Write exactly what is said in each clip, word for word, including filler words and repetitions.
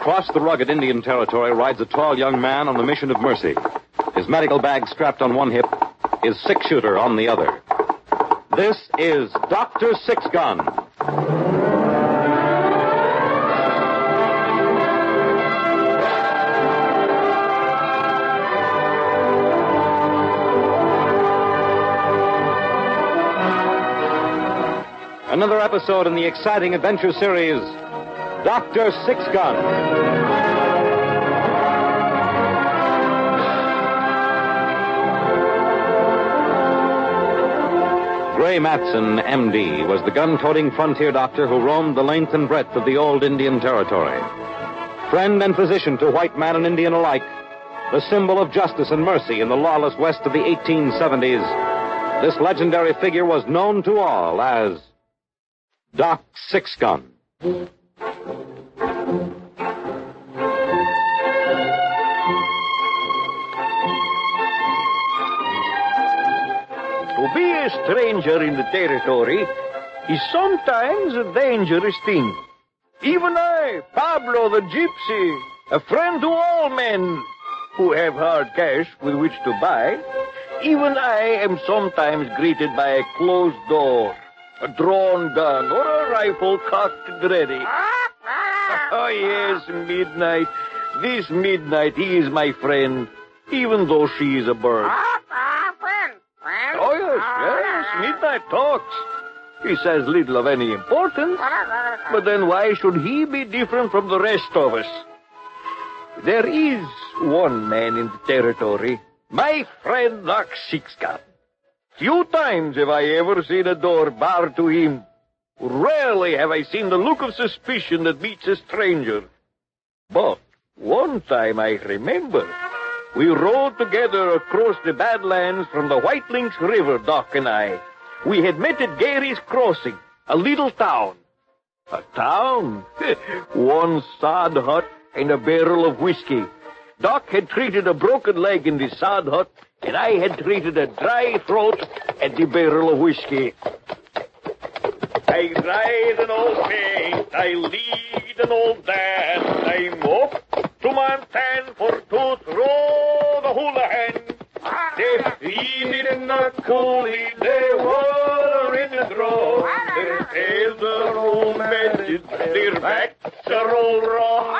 Across the rugged Indian territory rides a tall young man on a mission of mercy. His medical bag strapped on one hip, his six-shooter on the other. This is Doctor Six-Gun. Another episode in the exciting adventure series, Doctor Six-Gun. Gray Matson, M D, was the gun-toting frontier doctor who roamed the length and breadth of the old Indian territory. Friend and physician to white man and Indian alike, the symbol of justice and mercy in the lawless west of the eighteen seventies, this legendary figure was known to all as Doc Six-Gun. To be a stranger in the territory is sometimes a dangerous thing. Even I, Pablo the Gypsy, a friend to all men who have hard cash with which to buy, even I am sometimes greeted by a closed door, a drawn gun, or a rifle cocked and ready. Oh, yes, midnight. This midnight, he is my friend, even though she is a bird. Oh, yes, yes, Midnight talks. He says little of any importance, but then why should he be different from the rest of us? There is one man in the territory, my friend Doc Six-Gun. Few times have I ever seen a door barred to him. Rarely have I seen the look of suspicion that meets a stranger. But one time I remember, we rode together across the Badlands from the White Lynx River, Doc and I. We had met at Gary's Crossing, a little town. A town? One sod hut and a barrel of whiskey. Doc had treated a broken leg in the sod hut, and I had treated a dry throat at the barrel of whiskey. I ride an old mate, I lead an old dance, I'm off to Montana for to throw the hula hand. They feed it in the coulee, they water in the draw, their tails are all matted, their backs are all raw.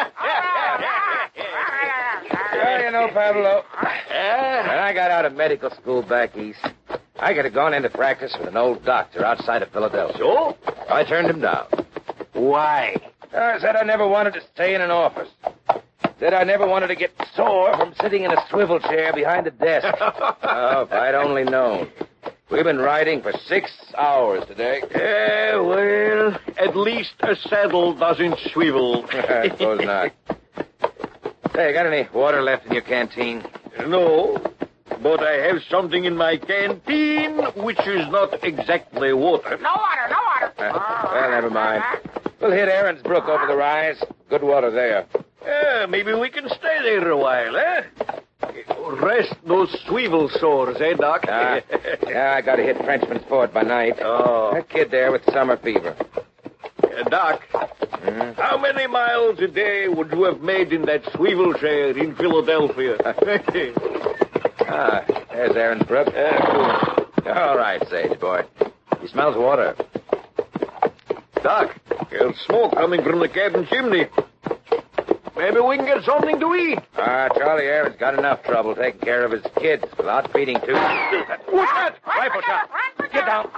Well, you know, Pablo, when I got out of medical school back east, I could have gone into practice with an old doctor outside of Philadelphia. So? I turned him down. Why? I said I never wanted to stay in an office. Said I never wanted to get sore from sitting in a swivel chair behind a desk. Oh, if I'd only known. We've been riding for six hours today. Eh, well, at least a saddle doesn't swivel. I suppose not. Hey, got any water left in your canteen? No, but I have something in my canteen which is not exactly water. No water, no water. Uh, well, never mind. We'll hit Aaron's Brook over the rise. Good water there. Yeah, maybe we can stay there a while, eh? Rest those swivel sores, eh, Doc? Uh, yeah, I got to hit Frenchman's Fort by night. Oh. That kid there with summer fever. Uh, Doc, Mm-hmm. how many miles a day would you have made in that swivel chair in Philadelphia? Ah, there's Aaron's Brook. Uh, All right, Sage boy. He smells water. Doc, there's smoke coming from the cabin chimney. Maybe we can get something to eat. Ah, Charlie Aaron's got enough trouble taking care of his kids without feeding too. What's that? Rifle shot. Get down.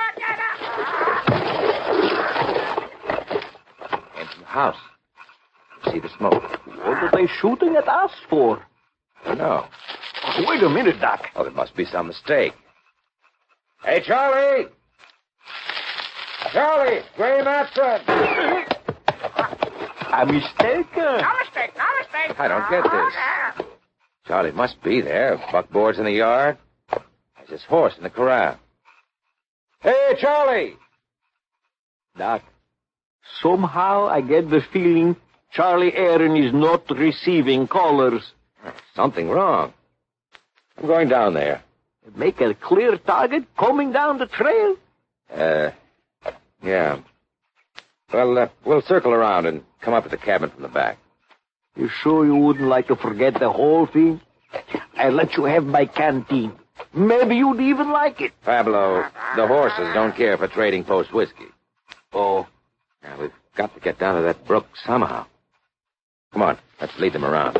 Into the house. See the smoke. What are they shooting at us for? I don't know. Wait a minute, Doc. Oh, there must be some mistake. Hey, Charlie! Charlie! Gray Matson! A mistake? No mistake, no mistake. I don't get this. Charlie must be there. Buckboard's in the yard. There's his horse in the corral. Hey, Charlie! Doc, somehow I get the feeling Charlie Aaron is not receiving callers. Something wrong. I'm going down there. Make a clear target coming down the trail? Uh, yeah. Well, uh, we'll circle around and come up to the cabin from the back. You sure you wouldn't like to forget the whole thing? I let you have my canteen. Maybe you'd even like it. Pablo, the horses don't care for trading post whiskey. Oh. Now, we've got to get down to that brook somehow. Come on, let's lead them around.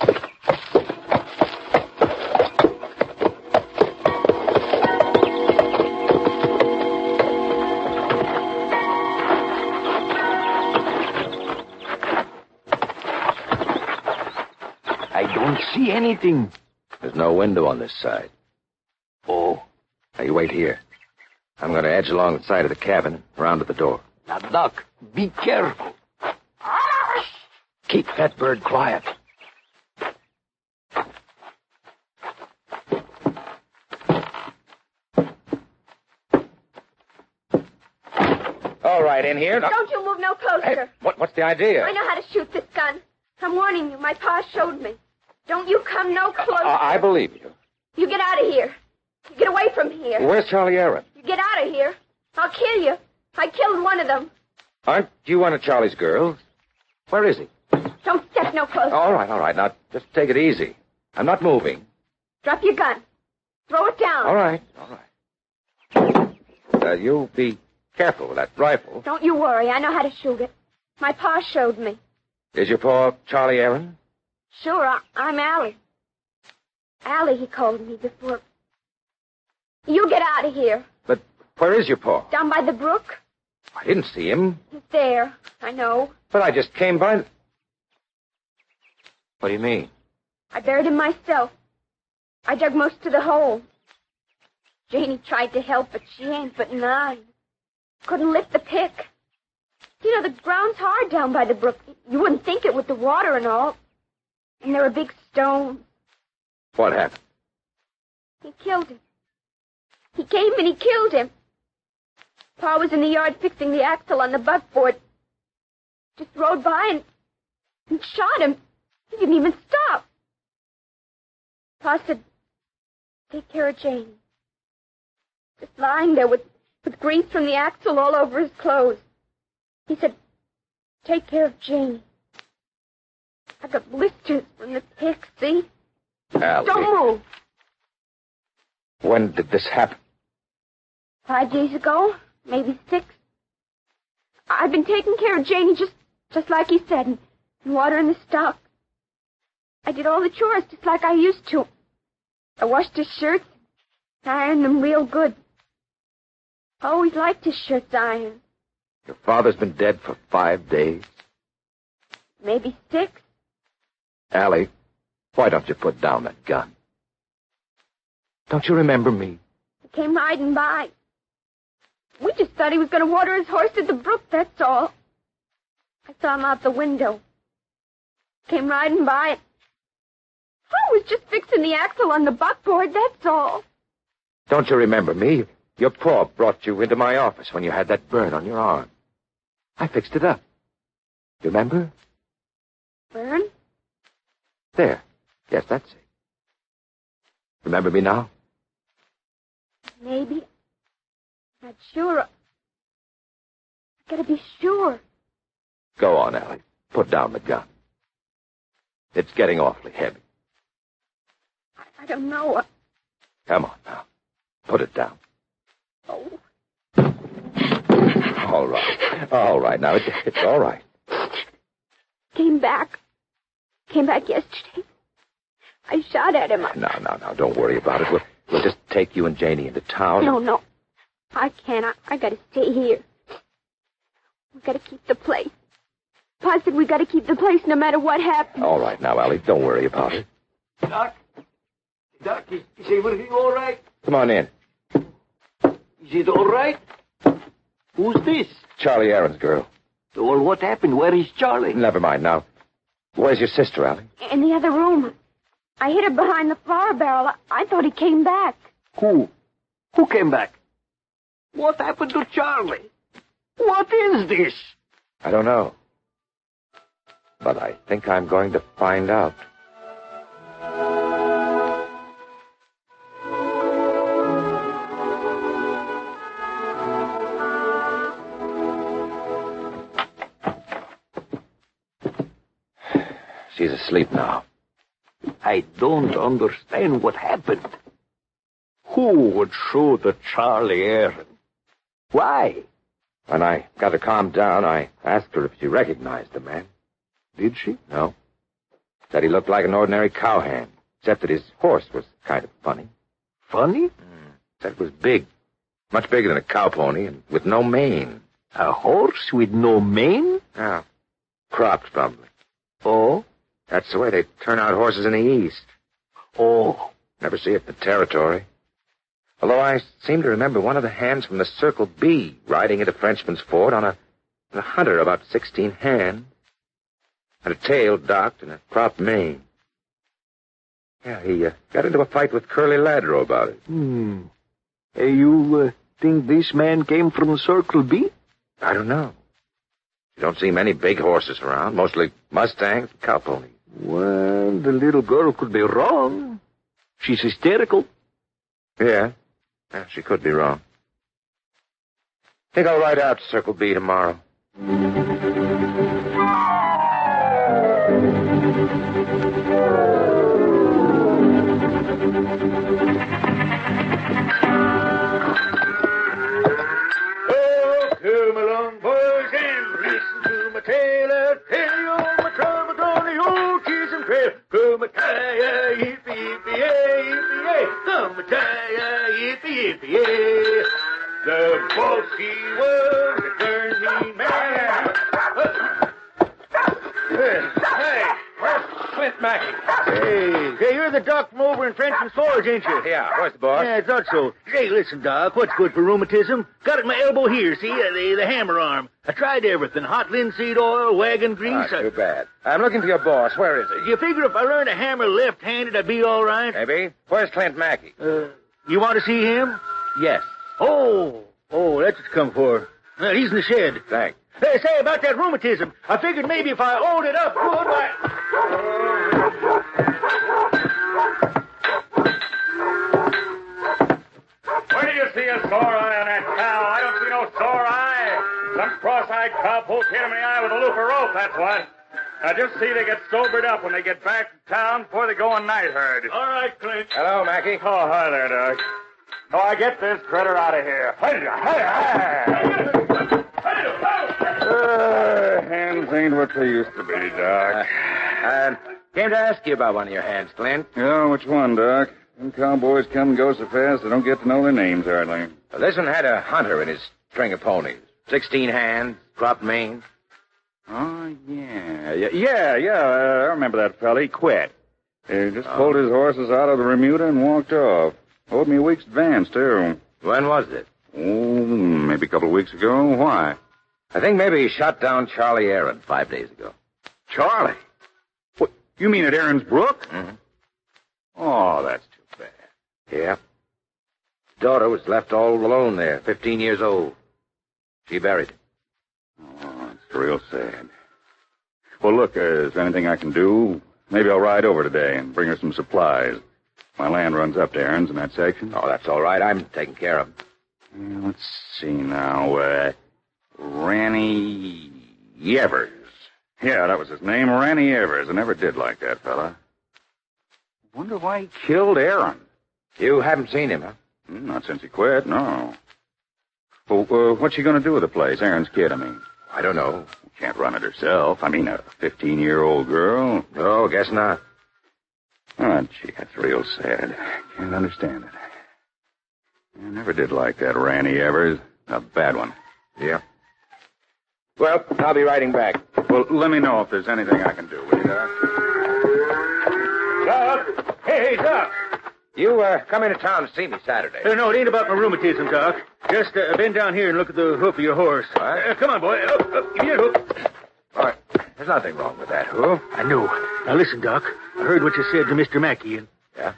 I don't see anything. There's no window on this side. Oh. Now, you wait here. I'm going to edge along the side of the cabin, around to the door. Now, Doc, be careful. Keep that bird quiet. All right, in here. Now... Don't you move no closer. Hey, what, what's the idea? I know how to shoot this gun. I'm warning you. My pa showed me. Don't you come no closer. Uh, I believe you. You get out of here. You get away from here. Where's Charlie Aaron? You get out of here. I'll kill you. I killed one of them. Aren't you one of Charlie's girls? Where is he? Don't step no closer. All right, all right. Now, just take it easy. I'm not moving. Drop your gun. Throw it down. All right, all right. Uh, you be careful with that rifle. Don't you worry. I know how to shoot it. My pa showed me. Is your paw Charlie Aaron? Sure, I, I'm Allie. Allie, he called me before. You get out of here. But where is your paw? Down by the brook. I didn't see him. He's there. I know. But I just came by... What do you mean? I buried him myself. I dug most of the hole. Janie tried to help, but she ain't but nine. Couldn't lift the pick. You know, the ground's hard down by the brook. You wouldn't think it with the water and all. And there were big stones. What happened? He killed him. He came and he killed him. Pa was in the yard fixing the axle on the buckboard. Just rode by and, and shot him. He didn't even stop. Pa said, take care of Janie. Just lying there with, with grease from the axle all over his clothes. He said, take care of Janie. I got blisters from the pick, see? Allie. Don't move. When did this happen? Five days ago, maybe six. I've been taking care of Janie just, just like he said, and, and watering the stock. I did all the chores just like I used to. I washed his shirts, ironed them real good. I always liked his shirts ironed. Your father's been dead for five days. Maybe six. Allie, why don't you put down that gun? Don't you remember me? He came riding by. We just thought he was going to water his horse at the brook, that's all. I saw him out the window. Came riding by. I was just fixing the axle on the buckboard, that's all. Don't you remember me? Your paw brought you into my office when you had that burn on your arm. I fixed it up. You remember? Burn? There. Yes, that's it. Remember me now? Maybe. Not sure. I gotta be sure. Go on, Allie. Put down the gun. It's getting awfully heavy. I, I don't know. Come on now. Put it down. Oh. All right. All right. Now, it, it's all right. Came back. Came back yesterday. I shot at him. No, no, no. Don't worry about it. We'll, we'll just take you and Janie into town. No, no. I can't. I, I gotta stay here. We gotta keep the place. Pa said we gotta keep the place no matter what happens. All right now, Allie. Don't worry about it. Doc? Doc, is, is everything all right? Come on in. Is it all right? Who's this? Charlie Aaron's girl. Well, what happened? Where is Charlie? Never mind now. Where's your sister, Allie? In the other room. I hid her behind the flour barrel. I, I thought he came back. Who? Who came back? What happened to Charlie? What is this? I don't know. But I think I'm going to find out. She's asleep now. I don't understand what happened. Who would shoot at Charlie Aaron? Why? When I got her calmed down, I asked her if she recognized the man. Did she? No. Said he looked like an ordinary cowhand, except that his horse was kind of funny. Funny? Mm. Said it was big. Much bigger than a cow pony, and with no mane. A horse with no mane? Yeah. Cropped, probably. Oh? That's the way they turn out horses in the East. Oh. Never see it in the territory. Although I seem to remember one of the hands from the Circle B riding into Frenchman's Ford on a, on a hunter about sixteen hands. Had a tail docked and a cropped mane. Yeah, he uh, got into a fight with Curly Ladro about it. Hmm. Hey, you uh, think this man came from Circle B? I don't know. You don't see many big horses around, mostly Mustangs and cow ponies. Well, the little girl could be wrong. She's hysterical. Yeah. Yeah, she could be wrong. Think I'll ride out to Circle B tomorrow. Oh, come along, boys, and listen to my tale. I'll tell you all my troubles on the old Chisholm Trail. Come a tie, yippee, yippee, yay, yippee, yay. Come a tie, yippee, yippee, yay. The boss, he was a darn mean man. Hey, where's Clint Mackey? Hey, hey, you're the doc from over in Frenchman's Forge, ain't you? Yeah, where's the boss? Yeah, I thought so. Hey, listen, Doc, what's good for rheumatism? Got it in my elbow here, see? Uh, the, the hammer arm. I tried everything. Hot linseed oil, wagon grease. Not I... too bad. I'm looking for your boss. Where is he? You figure if I learned to hammer left-handed, I'd be all right? Maybe. Where's Clint Mackey? Uh, you want to see him? Yes. Oh, oh, that's what you come for. Well, he's in the shed. Thanks. Hey, say about that rheumatism. I figured maybe if I owned it up, good, I... Where do you see a sore eye on that cow? I don't see no sore eye. Some cross-eyed cowpoke hit him in the eye with a loop of rope, that's what. I just see they get sobered up when they get back to town before they go on night herd. All right, Clint. Hello, Mackey. Oh, hi there, Doc. Oh, I get this critter out of here. Hey, hey, hey. Uh, hands ain't what they used to be, Doc. Uh, uh, came to ask you about one of your hands, Clint. Yeah, which one, Doc? Them cowboys come and go so fast they don't get to know their names hardly. Well, this one had a hunter in his string of ponies. Sixteen hands, cropped mane. Oh, yeah. Yeah, yeah, yeah. Uh, I remember that fella. He quit. He just Oh. pulled his horses out of the remuda and walked off. Owed me a week's advance, too. When was it? Oh, maybe a couple of weeks ago. Why? I think maybe he shot down Charlie Aaron five days ago. Charlie? What, you mean at Aaron's Brook? Mm-hmm. Oh, that's too bad. Yeah. His daughter was left all alone there, fifteen years old. She buried him. Oh, it's real sad. Well, look, uh, is there anything I can do? Maybe I'll ride over today and bring her some supplies. My land runs up to Aaron's in that section. Oh, that's all right. I'm taking care of him. Uh, let's see now. Uh, Ranny Evers. Yeah, that was his name, Ranny Evers. I never did like that fella. Wonder why he killed Aaron. You haven't seen him, huh? Hmm, not since he quit, no. Well, uh, what's she going to do with the place? Aaron's kid, I mean. I don't know. Can't run it herself. I mean, a fifteen-year-old girl. Oh, guess not. Oh, gee, that's real sad. Can't understand it. I never did like that Ranny Evers. A bad one. Yeah. Well, I'll be riding back. Well, let me know if there's anything I can do, will you, Doc? Doc. Hey, hey, Doc. You, uh, come into town to see me Saturday. Uh, no, it ain't about my rheumatism, Doc. Just uh, bend down here and look at the hoof of your horse. All right. Uh, come on, boy. Up, up. Give me that hoof. All right. There's nothing wrong with that, hoof. I know. Now, listen, Doc. I heard what you said to Mister Mackey, and... Yeah?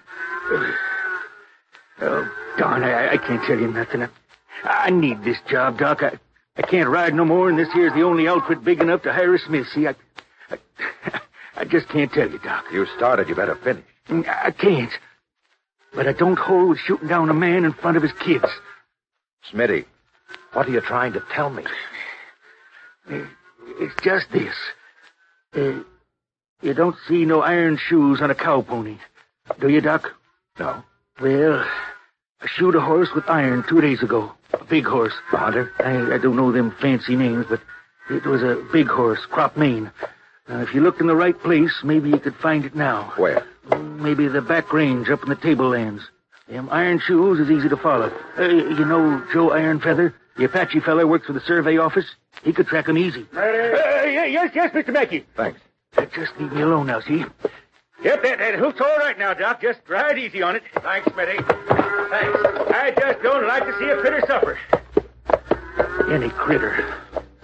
Oh, darn, I, I can't tell you nothing. I, I need this job, Doc. I, I can't ride no more, and this here's the only outfit big enough to hire a smith. See, I, I, I just can't tell you, Doc. You started, you better finish. I can't. But I don't hold shooting down a man in front of his kids. Smitty, what are you trying to tell me? Uh, It's just this. Uh, You don't see no iron shoes on a cow pony, do you, Doc? No. Well, I shoot a horse with iron two days ago. A big horse. A hunter? I, I don't know them fancy names, but it was a big horse, crop mane. Uh, if you looked in the right place, maybe you could find it now. Where? Maybe the back range up in the tablelands. Them iron shoes is easy to follow. Uh, you know Joe Ironfeather, the Apache feller works for the survey office? He could track 'em easy. Uh, yes, yes, Mister Mackey. Thanks. Uh, just leave me alone now, see? Yep, that, that hook's all right now, Doc. Just ride easy on it. Thanks, Smitty. Thanks. I just don't like to see a critter suffer. Any critter.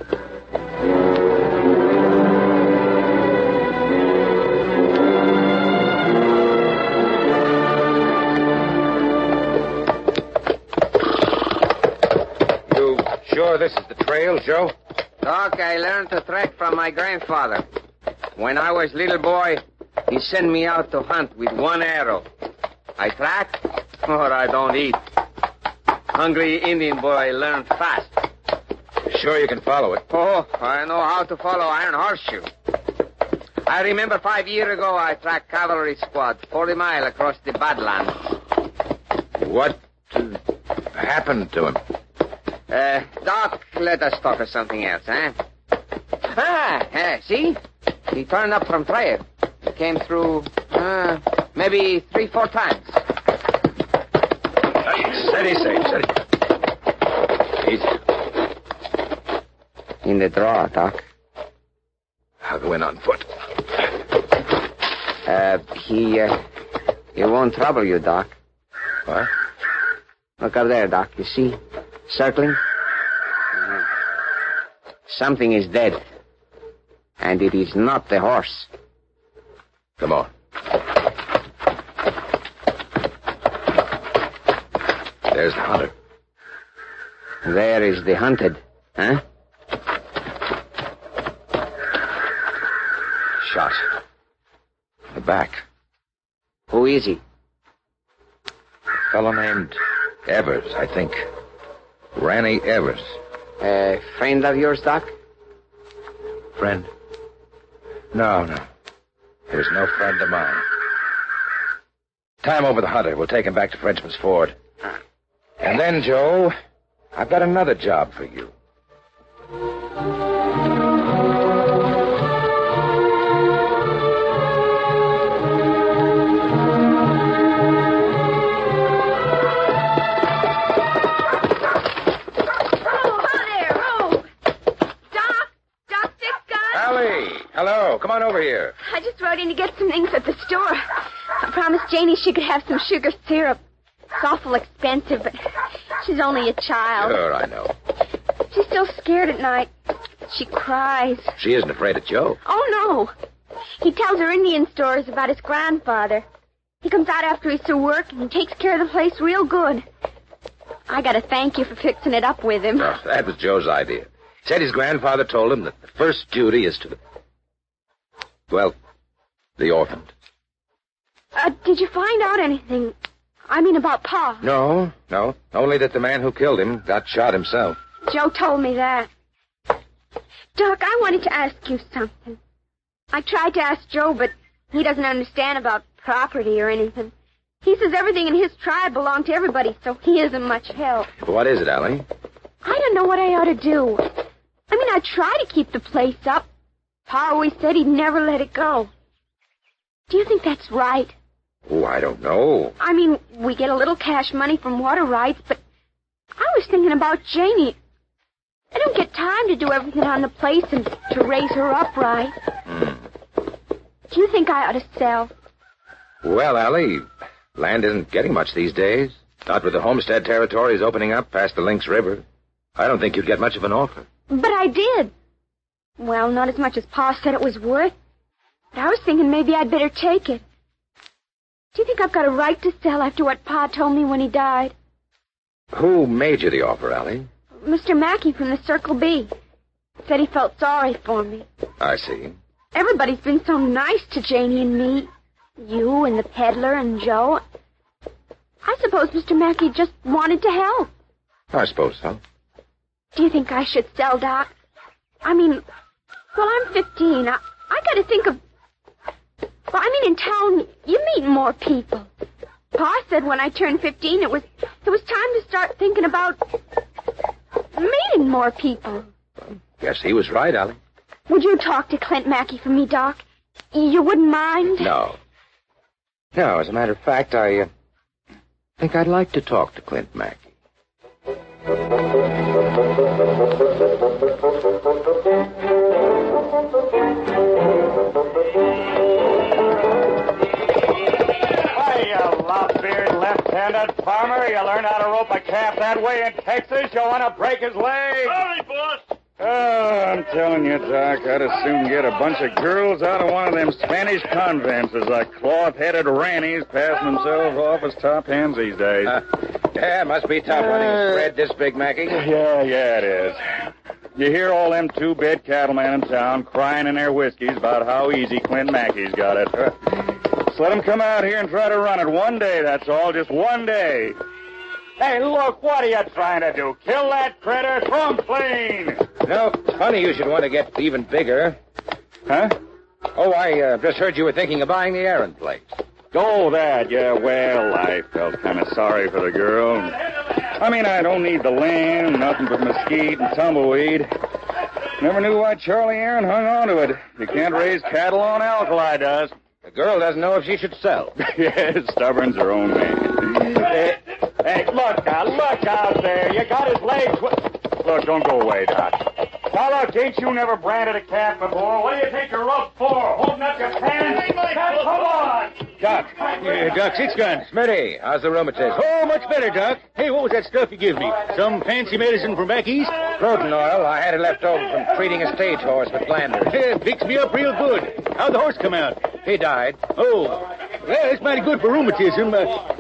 You sure this is the trail, Joe? Doc, I learned to track from my grandfather. When I was little boy, he sent me out to hunt with one arrow. I track, or I don't eat. Hungry Indian boy learned fast. Sure you can follow it? Oh, I know how to follow Iron Horseshoe. I remember five years ago I tracked cavalry squad forty mile across the Badlands. What uh, happened to him? Uh, Doc, let us talk of something else, eh? Ah, eh, see? He turned up from trail. He came through, uh, maybe three, four times. Hey, steady, safe, steady. Easy. In the draw, Doc. I'll go in on foot. Uh, he, uh, he won't trouble you, Doc. What? Look up there, Doc. You see? Circling? Mm-hmm. Something is dead. And it is not the horse. Come on. There's the hunter. There is the hunted, huh? Shot. In the back. Who is he? A fellow named Evers, I think. Ranny Evers. A friend of yours, Doc? Friend? No, no. He was no friend of mine. Time over the hunter. We'll take him back to Frenchman's Ford. And then, Joe, I've got another job for you. Hello, come on over here. I just rode in to get some things at the store. I promised Janie she could have some sugar syrup. It's awful expensive, but she's only a child. Sure, I know. She's still scared at night. She cries. She isn't afraid of Joe. Oh, no. He tells her Indian stories about his grandfather. He comes out after Easter work, and he takes care of the place real good. I gotta thank you for fixing it up with him. Oh, that was Joe's idea. He said his grandfather told him that the first duty is to the... Well, the orphaned. Uh, did you find out anything? I mean, about Pa? No, no. Only that the man who killed him got shot himself. Joe told me that. Doc, I wanted to ask you something. I tried to ask Joe, but he doesn't understand about property or anything. He says everything in his tribe belonged to everybody, so he isn't much help. What is it, Allie? I don't know what I ought to do. I mean, I try to keep the place up. Pa always said he'd never let it go. Do you think that's right? Oh, I don't know. I mean, we get a little cash money from water rights, but I was thinking about Janie. I don't get time to do everything on the place and to raise her up right. Hmm. Do you think I ought to sell? Well, Allie, land isn't getting much these days. Not with the homestead territories opening up past the Lynx River. I don't think you'd get much of an offer. But I did. Well, not as much as Pa said it was worth. But I was thinking maybe I'd better take it. Do you think I've got a right to sell after what Pa told me when he died? Who made you the offer, Allie? Mister Mackey from the Circle B. Said he felt sorry for me. I see. Everybody's been so nice to Janie and me. You and the peddler and Joe. I suppose Mister Mackey just wanted to help. I suppose so. Do you think I should sell, Doc? I mean, well, I'm fifteen. I, I got to think of... I mean, in town, you meet more people. Pa said when I turned fifteen, it was it was time to start thinking about meeting more people. Guess he was right, Allie. Would you talk to Clint Mackey for me, Doc? You wouldn't mind? No. No, as a matter of fact, I uh, think I'd like to talk to Clint Mackey. Lop-beard, left-handed farmer. You learn how to rope a calf that way in Texas. You want to break his leg? Sorry, boss. Oh, I'm telling you, Doc, I'd as soon get a bunch of girls out of one of them Spanish convents as like cloth-headed rannies passing themselves off as top hands these days. Uh, yeah, it must be tough running a spread this big, Mackey. Yeah, yeah, it is. You hear all them two-bit cattlemen in town crying in their whiskeys about how easy Clint Mackey's got it. Uh, Just let him come out here and try to run it one day, that's all. Just one day. Hey, look, what are you trying to do? Kill that critter? Throw him clean. No, it's funny you should want to get even bigger. Huh? Oh, I uh, just heard you were thinking of buying the Aaron place. Oh, that, yeah, well, I felt kind of sorry for the girl. I mean, I don't need the land, nothing but mesquite and tumbleweed. Never knew why Charlie Aaron hung on to it. You can't raise cattle on alkali, does. The girl doesn't know if she should sell. Yes, stubborn's her own man. Hey, hey, look out, look out there. You got his legs. Look, don't go away, Doc. Now, look, ain't you never branded a calf before? What do you take your rope for? Holding up your pants? Now, come on. Doc. Yeah, Doc, six guns. Smitty, how's the rheumatism? Oh, much better, Doc. Hey, what was that stuff you gave me? Some fancy medicine from back east? Protein oil. I had it left over from treating a stage horse with Flanders. Yeah, fixed me up real good. How'd the horse come out? He died. Oh, well, it's mighty good for rheumatism.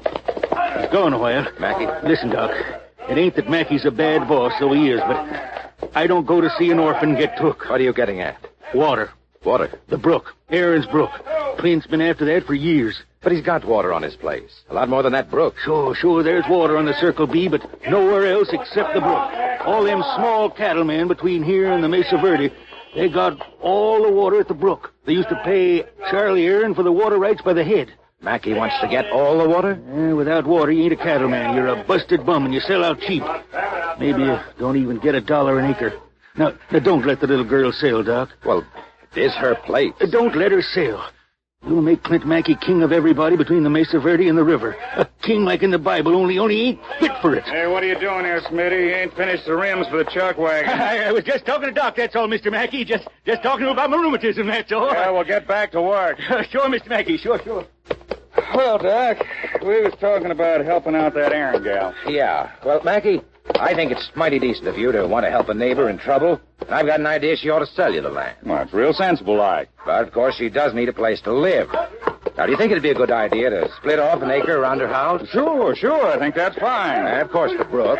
Uh, he's gone a while. Mackey? Listen, Doc. It ain't that Mackey's a bad boss, so he is, but I don't go to see an orphan get took. What are you getting at? Water. Water? The brook. Aaron's brook. Clint's been after that for years. But he's got water on his place. A lot more than that brook. Sure, sure, there's water on the Circle B, but nowhere else except the brook. All them small cattlemen between here and the Mesa Verde, they got all the water at the brook. They used to pay Charlie Aaron for the water rights by the head. Mackey wants to get all the water? Yeah, without water, you ain't a cattleman. You're a busted bum, and you sell out cheap. Maybe you don't even get a dollar an acre. Now, now don't let the little girl sail, Doc. Well, it is her place. Uh, Don't let her sail. You'll make Clint Mackey king of everybody between the Mesa Verde and the river. A king like in the Bible, only only ain't fit for it. Hey, what are you doing here, Smitty? You ain't finished the rims for the chuck wagon. I, I was just talking to Doc, that's all, Mister Mackey. Just just talking to him about my rheumatism, that's all. Yeah, we'll get back to work. Sure, Mister Mackey, sure, sure. Well, Doc, we was talking about helping out that Aaron gal. Yeah. Well, Mackey, I think it's mighty decent of you to want to help a neighbor in trouble. And I've got an idea she ought to sell you the land. Well, it's real sensible like. But, of course, she does need a place to live. Now, do you think it'd be a good idea to split off an acre around her house? Sure, sure. I think that's fine. And, of course, the brook.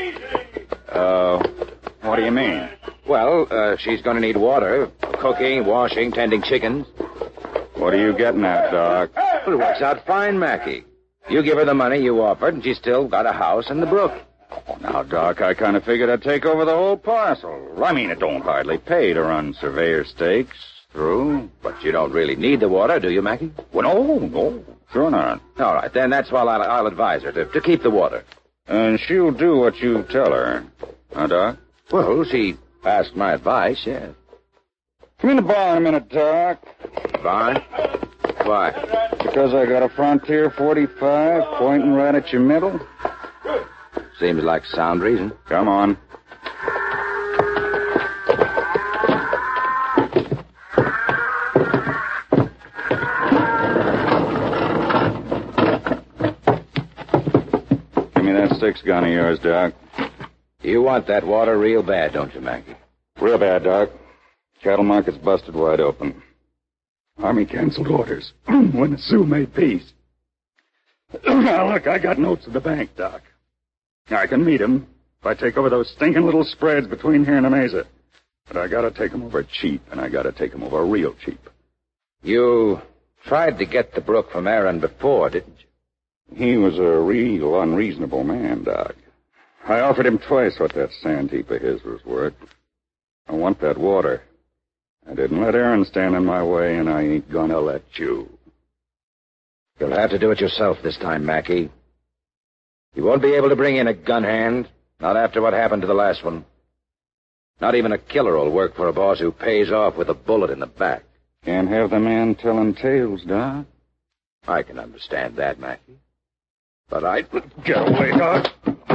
Uh, what do you mean? Well, uh, she's going to need water. Cooking, washing, tending chickens. What are you getting at, Doc? Well, it works out fine, Mackey. You give her the money you offered, and she's still got a house and the brook. Oh, now, Doc, I kind of figured I'd take over the whole parcel. I mean, it don't hardly pay to run surveyor stakes through. But you don't really need the water, do you, Mackey? Well, no, no, sure not. All right, then that's why I'll, I'll advise her to, to keep the water. And she'll do what you tell her. Huh, Doc? Well, she asked my advice, yes. Come in the bar in a minute, Doc. Fine. Why? Because I got a Frontier forty-five pointing right at your middle. Seems like sound reason. Come on. Give me that six gun of yours, Doc. You want that water real bad, don't you, Mackey? Real bad, Doc. Cattle market's busted wide open. Army canceled orders when the Sioux made peace. Now, look, I got notes at the bank, Doc. I can meet him if I take over those stinking little spreads between here and the Mesa. But I gotta take them over cheap, and I gotta take them over real cheap. You tried to get the brook from Aaron before, didn't you? He was a real unreasonable man, Doc. I offered him twice what that sand heap of his was worth. I want that water. I didn't let Aaron stand in my way, and I ain't gonna let you. You'll have to do it yourself this time, Mackey. You won't be able to bring in a gun hand, not after what happened to the last one. Not even a killer will work for a boss who pays off with a bullet in the back. Can't have the man telling tales, Doc. I can understand that, Mackey. But I... Get away, Doc.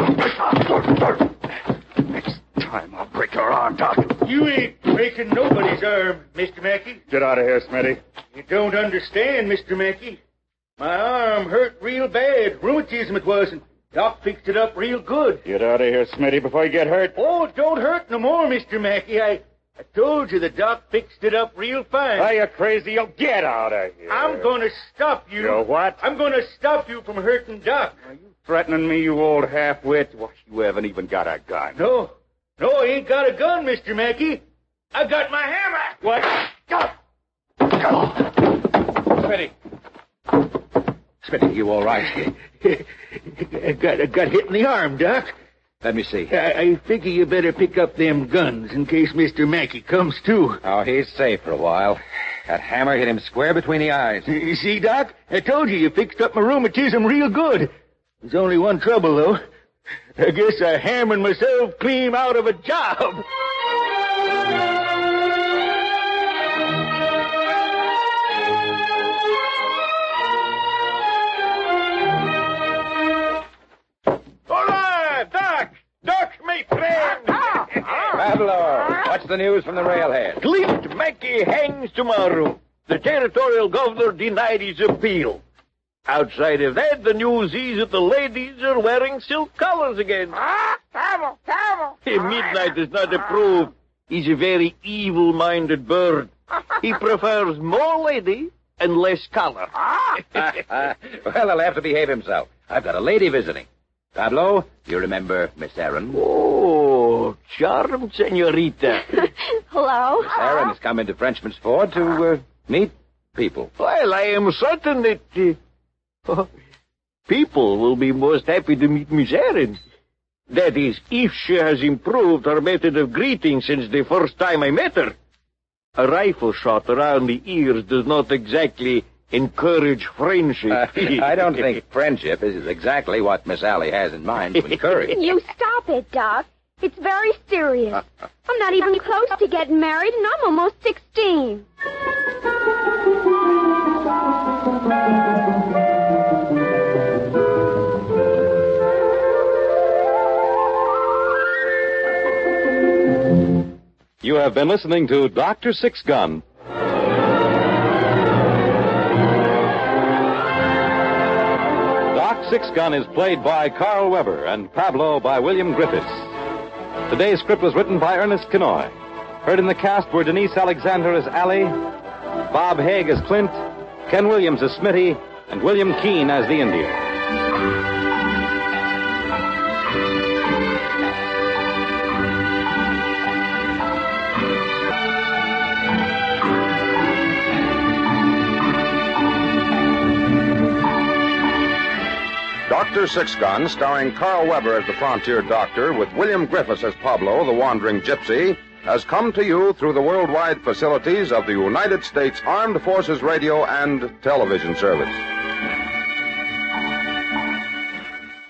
Next time I'll break your arm, Doc. You ain't breaking nobody's arm, Mister Mackey. Get out of here, Smitty. You don't understand, Mister Mackey. My arm hurt real bad. Rheumatism it was, and Doc fixed it up real good. Get out of here, Smitty, before you get hurt. Oh, it don't hurt no more, Mister Mackey. I, I told you the Doc fixed it up real fine. Are you crazy? You'll get out of here. I'm going to stop you. You what? I'm going to stop you from hurting Doc. Are you threatening me, you old half-wit? Why, you haven't even got a gun. No. No, I ain't got a gun, Mister Mackey. I got my hammer. What? Go! Go! Smitty. Smitty, you all right? I got, I got hit in the arm, Doc. Let me see. I, I figure you better pick up them guns in case Mister Mackey comes to. Oh, he's safe for a while. That hammer hit him square between the eyes. You see, Doc? I told you you fixed up my rheumatism real good. There's only one trouble, though. I guess I hammered myself clean out of a job. Hola, Doc! Doc, my friend! Pablo, what's the news from the railhead? Clint Mackey hangs tomorrow. The territorial governor denied his appeal. Outside of that, the news is that the ladies are wearing silk collars again. Ah, terrible, terrible. Midnight does not approve. He's a very evil-minded bird. He prefers more lady and less collar. Well, he'll have to behave himself. I've got a lady visiting. Pablo, you remember Miss Aaron? Oh, charmed senorita. Hello? Miss Aaron has come into Frenchman's Ford to uh, meet people. Well, I am certain that uh, people will be most happy to meet Miss Aaron. That is, if she has improved her method of greeting since the first time I met her. A rifle shot around the ears does not exactly encourage friendship. Uh, I don't think friendship is exactly what Miss Allie has in mind to encourage. You stop it, Doc. It's very serious. I'm not even close to getting married, and I'm almost sixteen. You have been listening to Doctor Six-Gun. Doc Six-Gun is played by Carl Weber and Pablo by William Griffiths. Today's script was written by Ernest Kenoy. Heard in the cast were Denise Alexander as Allie, Bob Haig as Clint, Ken Williams as Smitty, and William Keene as the Indian. Doctor Six-Gun, starring Carl Weber as the frontier doctor, with William Griffiths as Pablo, the wandering gypsy, has come to you through the worldwide facilities of the United States Armed Forces Radio and Television Service.